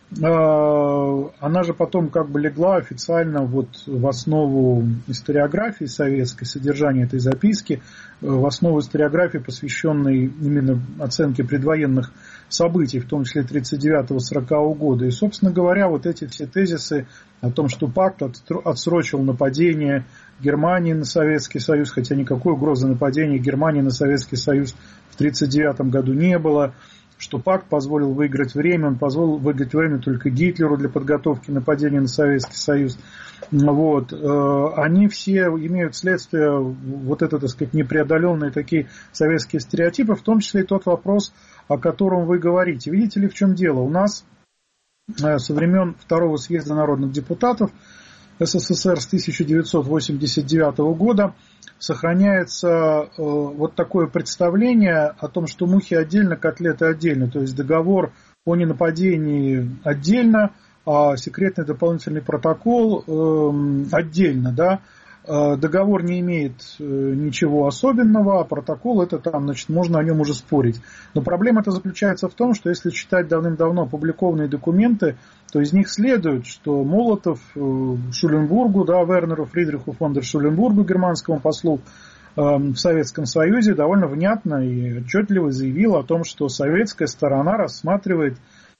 C: Она же потом как бы легла официально вот в основу историографии советской, содержания этой записки, в основу историографии, посвященной именно оценке предвоенных событий, в том числе 1939-1940 года. И, собственно говоря, вот эти все тезисы о том, что пакт отсрочил нападение Германии на Советский Союз, хотя никакой угрозы нападения Германии на Советский Союз в 1939 году не было, что пакт позволил выиграть время, он позволил выиграть время только Гитлеру для подготовки нападения на Советский Союз. Вот. Они все имеют следствие вот это, так сказать, непреодоленные такие советские стереотипы, в том числе и тот вопрос, о котором вы говорите. Видите ли, в чем дело? У нас со времен Второго съезда народных депутатов СССР с 1989 года сохраняется вот такое представление о том, что мухи отдельно, котлеты отдельно. То есть договор о ненападении отдельно, а секретный дополнительный протокол отдельно. Да? Договор не имеет ничего особенного, а протокол это там, значит, можно о нем уже спорить. Но проблема-то заключается в том, что если читать давным-давно опубликованные документы, то из них следует, что Молотов Шуленбургу, да, Вернеру Фридриху фон дер Шуленбургу, германскому послу в Советском Союзе, довольно внятно и отчетливо заявил о том, что советская сторона рассматривает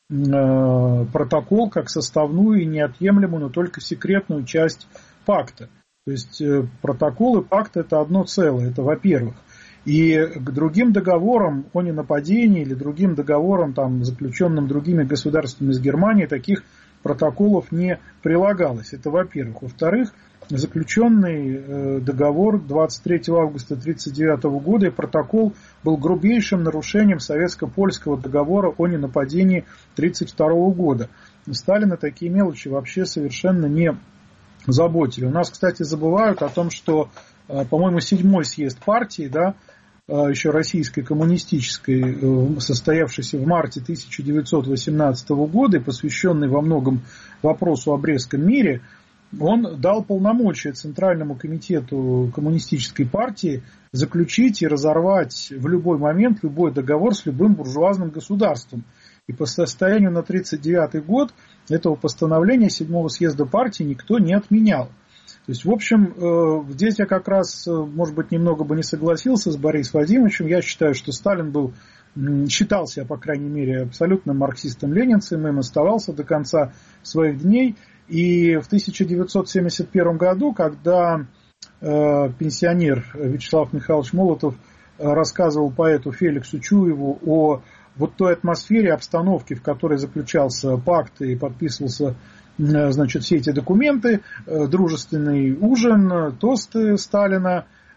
C: протокол как составную и неотъемлемую, но только секретную часть пакта. То есть протокол и пакт это одно целое, это во-первых. И к другим договорам о ненападении или другим договорам, там, заключенным другими государствами из Германии, таких протоколов не прилагалось. Это во-первых. Во-вторых, заключенный договор 23 августа 1939 года и протокол был грубейшим нарушением советско-польского договора о ненападении 1932 года. Сталина такие мелочи вообще совершенно не заботили. У нас, кстати, забывают о том, что, по-моему, 7-й съезд партии, да, еще российской коммунистической, состоявшийся в марте 1918 года и посвященный во многом вопросу о Брестском мире, он дал полномочия Центральному комитету коммунистической партии заключить и разорвать в любой момент любой договор с любым буржуазным государством. И по состоянию на 1939 год этого постановления 7-го съезда партии никто не отменял. То есть, в общем, здесь я как раз, может быть, немного бы не согласился с Борисом Владимировичем. Я считаю, что Сталин считался, по крайней мере, абсолютно марксистом-ленинцем, им оставался до конца своих дней. И в 1971 году, когда пенсионер Вячеслав Михайлович Молотов рассказывал поэту Феликсу Чуеву о вот той атмосфере, обстановке, в которой заключался пакт и подписывался, значит, все эти документы, дружественный ужин, тосты Сталина,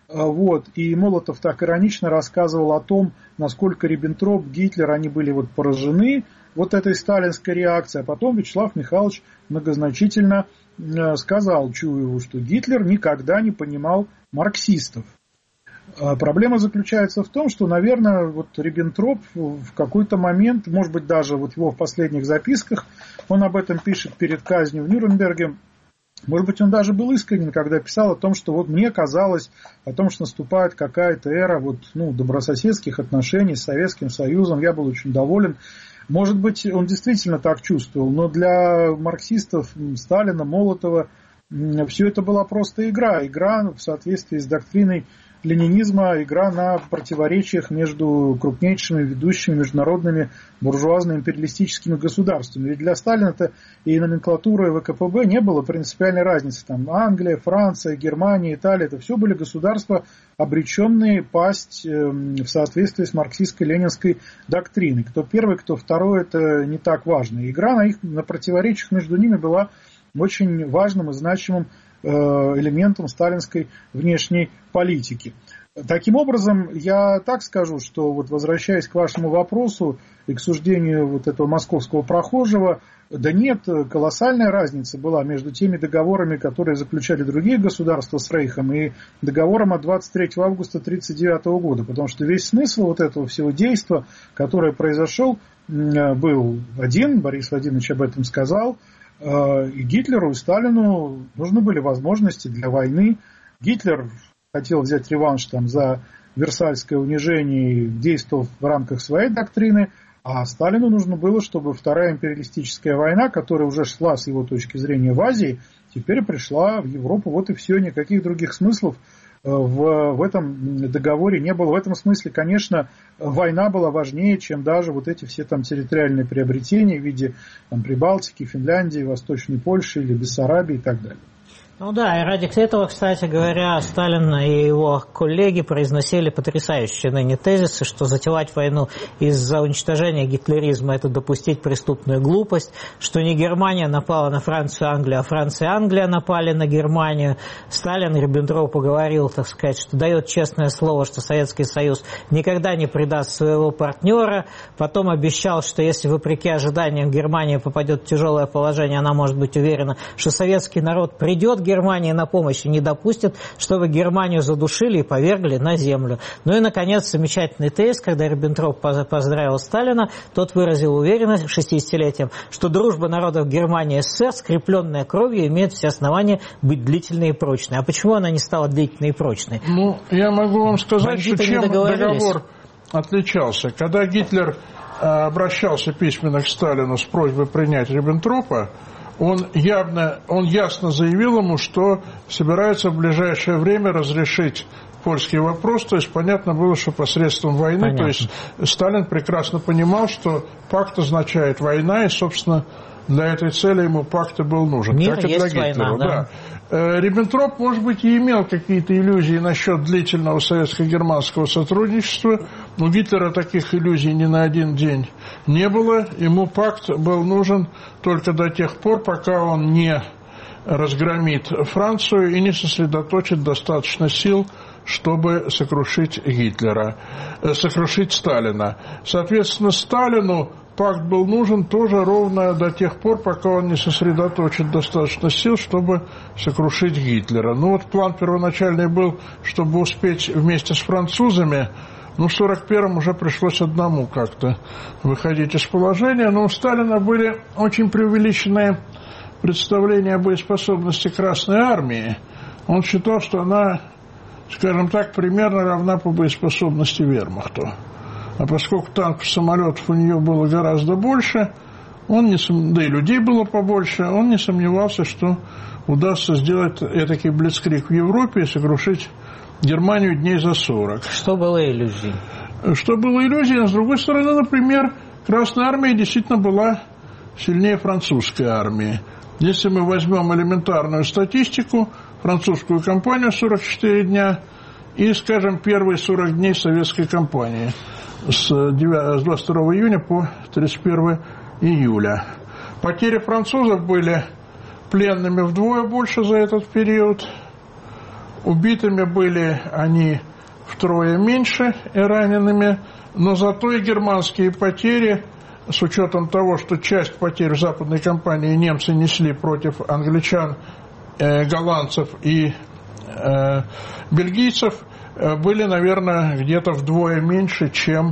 C: Вот. И Молотов так иронично рассказывал о том, насколько Риббентроп, Гитлер, они были вот поражены вот этой сталинской реакцией. А потом Вячеслав Михайлович многозначительно сказал Чуеву, что Гитлер никогда не понимал марксистов. Проблема заключается в том, что, наверное, вот Риббентроп в какой-то момент, может быть, даже вот его в последних записках, он об этом пишет перед казнью в Нюрнберге, может быть, он даже был искренен, когда писал о том, что вот мне казалось о том, что наступает какая-то эра вот, добрососедских отношений с Советским Союзом, я был очень доволен. Может быть, он действительно так чувствовал, но для марксистов Сталина, Молотова все это была просто игра в соответствии с доктриной ленинизма, игра на противоречиях между крупнейшими ведущими международными буржуазно-империалистическими государствами. Ведь для Сталина-то и номенклатуры ВКПБ не было принципиальной разницы. Там Англия, Франция, Германия, Италия, это все были государства, обреченные пасть в соответствии с марксистско-ленинской доктриной. Кто первый, кто второй, это не так важно. Игра на противоречиях между ними была очень важным и значимым элементом сталинской внешней политики. Таким образом, я так скажу, что вот возвращаясь к вашему вопросу и к суждению вот этого московского прохожего, да нет, колоссальная разница была между теми договорами, которые заключали другие государства с Рейхом, и договором от 23 августа 1939 года, потому что весь смысл вот этого всего действия, которое произошел, был один, Борис Владимирович об этом сказал, и Гитлеру, и Сталину нужны были возможности для войны. Гитлер хотел взять реванш за Версальское унижение и действовал в рамках своей доктрины, а Сталину нужно было, чтобы Вторая империалистическая война, которая уже шла с его точки зрения в Азии, теперь пришла в Европу. Вот и все, никаких других смыслов в этом договоре не было. В этом смысле, конечно, война была важнее, чем даже вот эти все территориальные приобретения в виде Прибалтики, Финляндии, Восточной Польши или Бессарабии и так далее.
A: Ну да, и ради этого, кстати говоря, Сталин и его коллеги произносили потрясающие ныне тезисы, что затевать войну из-за уничтожения гитлеризма – это допустить преступную глупость, что не Германия напала на Францию и Англию, а Франция и Англия напали на Германию. Сталин Риббентропу говорил, так сказать, что дает честное слово, что Советский Союз никогда не предаст своего партнера, потом обещал, что если вопреки ожиданиям Германия попадет в тяжелое положение, она может быть уверена, что советский народ придет Германии на помощь и не допустит, чтобы Германию задушили и повергли на землю. Ну и, наконец, замечательный тезис, когда Риббентроп поздравил Сталина, тот выразил уверенность 60-летием, что дружба народов Германии и СССР, скрепленная кровью, имеет все основания быть длительной и прочной. А почему она не стала длительной и прочной?
B: Я могу вам сказать, что чем договор отличался. Когда Гитлер обращался письменно к Сталину с просьбой принять Риббентропа, он ясно заявил ему, что собирается в ближайшее время разрешить польский вопрос, то есть понятно было, что посредством войны, понятно. То есть Сталин прекрасно понимал, что пакт означает война, и, собственно, для этой цели ему пакт и был нужен.
A: Мир
B: как и
A: есть
B: для Гитлера.
A: Война, да.
B: Риббентроп, может быть, и имел какие-то иллюзии насчет длительного советско-германского сотрудничества. У Гитлера таких иллюзий ни на один день не было. Ему пакт был нужен только до тех пор, пока он не разгромит Францию и не сосредоточит достаточно сил, чтобы сокрушить Сталина. Соответственно, Сталину пакт был нужен тоже ровно до тех пор, пока он не сосредоточит достаточно сил, чтобы сокрушить Гитлера. План первоначальный был, чтобы успеть вместе с французами. В 1941-м уже пришлось одному как-то выходить из положения. Но у Сталина были очень преувеличенные представления о боеспособности Красной Армии. Он считал, что она, скажем так, примерно равна по боеспособности вермахту. А поскольку танков, самолетов у нее было гораздо больше, да и людей было побольше, он не сомневался, что удастся сделать этакий блицкриг в Европе и сокрушить Германию дней за 40.
A: Что было иллюзией?
B: Что было иллюзией, но с другой стороны, например, Красная Армия действительно была сильнее французской армии. Если мы возьмем элементарную статистику, французскую кампанию 44 дня и, скажем, первые 40 дней советской кампании с 22 июня по 31 июля. Потери французов были пленными вдвое больше за этот период, Убитыми были они втрое меньше и ранеными, но зато и германские потери, с учетом того, что часть потерь в западной кампании немцы несли против англичан, голландцев и бельгийцев, были, наверное, где-то вдвое меньше, чем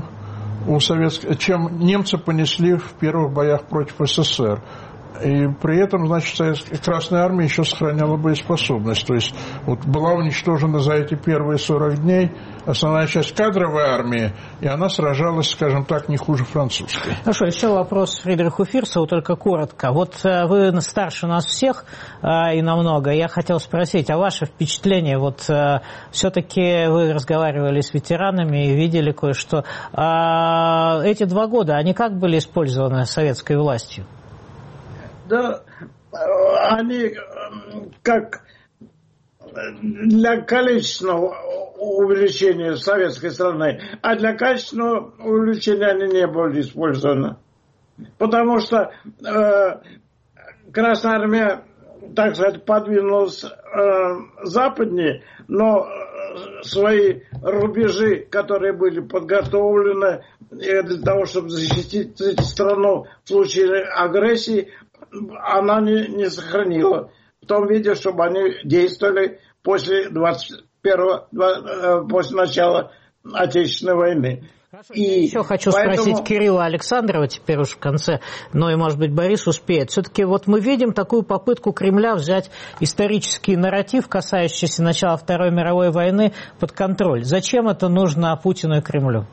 B: немцы понесли в первых боях против СССР. И при этом, значит, Красная Армия еще сохраняла боеспособность. То есть вот была уничтожена за эти первые 40 дней основная часть кадровой армии, и она сражалась, скажем так, не хуже французской.
A: Хорошо, еще вопрос Фридриху Фирсову, только коротко. Вот вы старше нас всех и намного. Я хотел спросить, а ваше впечатление, вот все-таки вы разговаривали с ветеранами и видели кое-что. Эти 2 года, они как были использованы советской властью?
D: Да, они как для количественного увеличения советской страны, а для качественного увеличения они не были использованы. Потому что Красная Армия, так сказать, подвинулась западнее, но свои рубежи, которые были подготовлены для того, чтобы защитить страну в случае агрессии, она не сохранила в том виде, чтобы они действовали после начала Отечественной войны.
A: И еще хочу спросить Кирилла Александрова теперь уж в конце, но и, может быть, Борис успеет. Все-таки вот мы видим такую попытку Кремля взять исторический нарратив, касающийся начала Второй мировой войны, под контроль. Зачем это нужно Путину и Кремлю?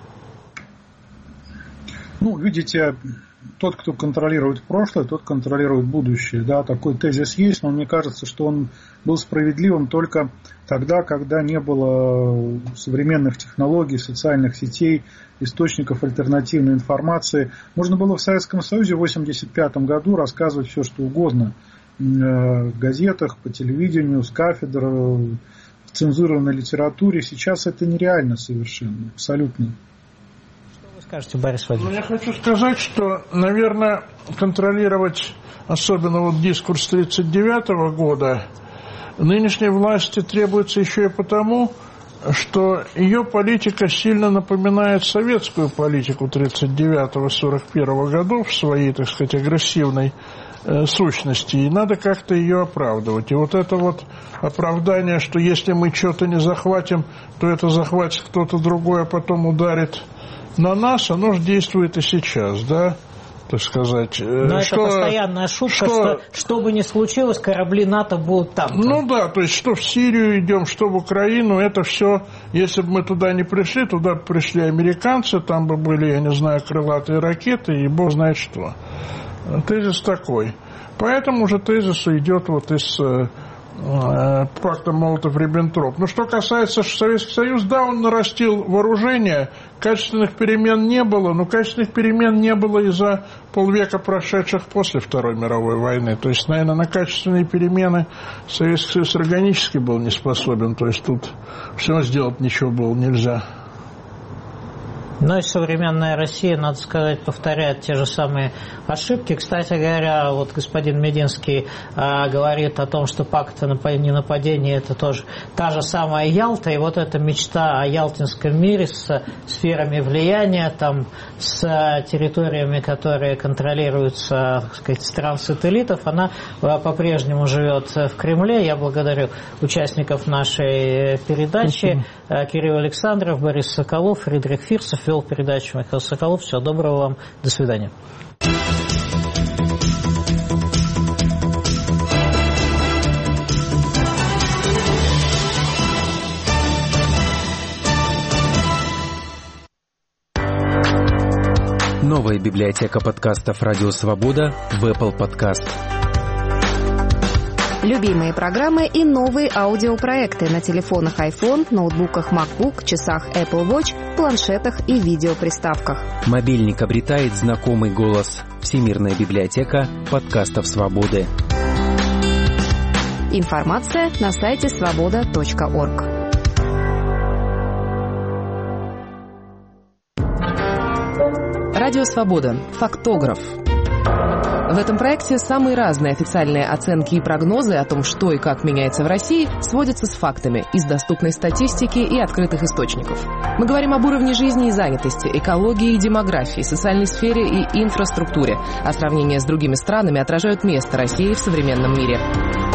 C: Ну, видите, тот, кто контролирует прошлое, тот контролирует будущее. Да, такой тезис есть, но мне кажется, что он был справедливым только тогда, когда не было современных технологий, социальных сетей, источников альтернативной информации. Можно было в Советском Союзе в 1985 году рассказывать все, что угодно. В газетах, по телевидению, с кафедр, в цензурной литературе. Сейчас это нереально совершенно, абсолютно.
A: Скажите, Борис Владимирович?
B: Я хочу сказать, что, наверное, контролировать, особенно вот дискурс 1939 года, нынешней власти требуется еще и потому, что ее политика сильно напоминает советскую политику 1939-1941 годов в своей, так сказать, агрессивной сущности, и надо как-то ее оправдывать. И вот это вот оправдание, что если мы что-то не захватим, то это захватит кто-то другой, а потом ударит на нас, оно же действует и сейчас, да, так сказать.
A: Но это постоянная шутка, что бы ни случилось, корабли НАТО будут там.
B: Ну да, то есть что в Сирию идем, что в Украину, это все, если бы мы туда не пришли, туда бы пришли американцы, там бы были, я не знаю, крылатые ракеты и бог знает что. Тезис такой. По этому же тезису идет вот из пакта Молотов-Риббентроп. Но что касается Советского Союза, да, он нарастил вооружение, качественных перемен не было, но качественных перемен не было и за полвека прошедших после Второй мировой войны. То есть, наверное, на качественные перемены Советский Союз органически был не способен, то есть тут все сделать ничего было нельзя.
A: Но и современная Россия, надо сказать, повторяет те же самые ошибки. Кстати говоря, вот господин Мединский говорит о том, что пакт о ненападении – это тоже та же самая Ялта, и вот эта мечта о ялтинском мире с сферами влияния, там, с территориями, которые контролируются, так сказать, стран-сателлитов, она по-прежнему живет в Кремле. Я благодарю участников нашей передачи. Кирилл Александров, Борис Соколов, Фридрих Фирсов. Вел передачу Михаил Соколов. Всего доброго вам. До свидания.
L: Новая библиотека подкастов «Радио Свобода» в Apple Podcast.
M: Любимые программы и новые аудиопроекты на телефонах iPhone, ноутбуках MacBook, часах Apple Watch, планшетах и видеоприставках.
L: Мобильник обретает знакомый голос. Всемирная библиотека подкастов «Свободы».
M: Информация на сайте svoboda.org.
N: Радио Свобода. Фактограф. В этом проекте самые разные официальные оценки и прогнозы о том, что и как меняется в России, сводятся с фактами из доступной статистики и открытых источников. Мы говорим об уровне жизни и занятости, экологии и демографии, социальной сфере и инфраструктуре, а сравнения с другими странами отражают место России в современном мире.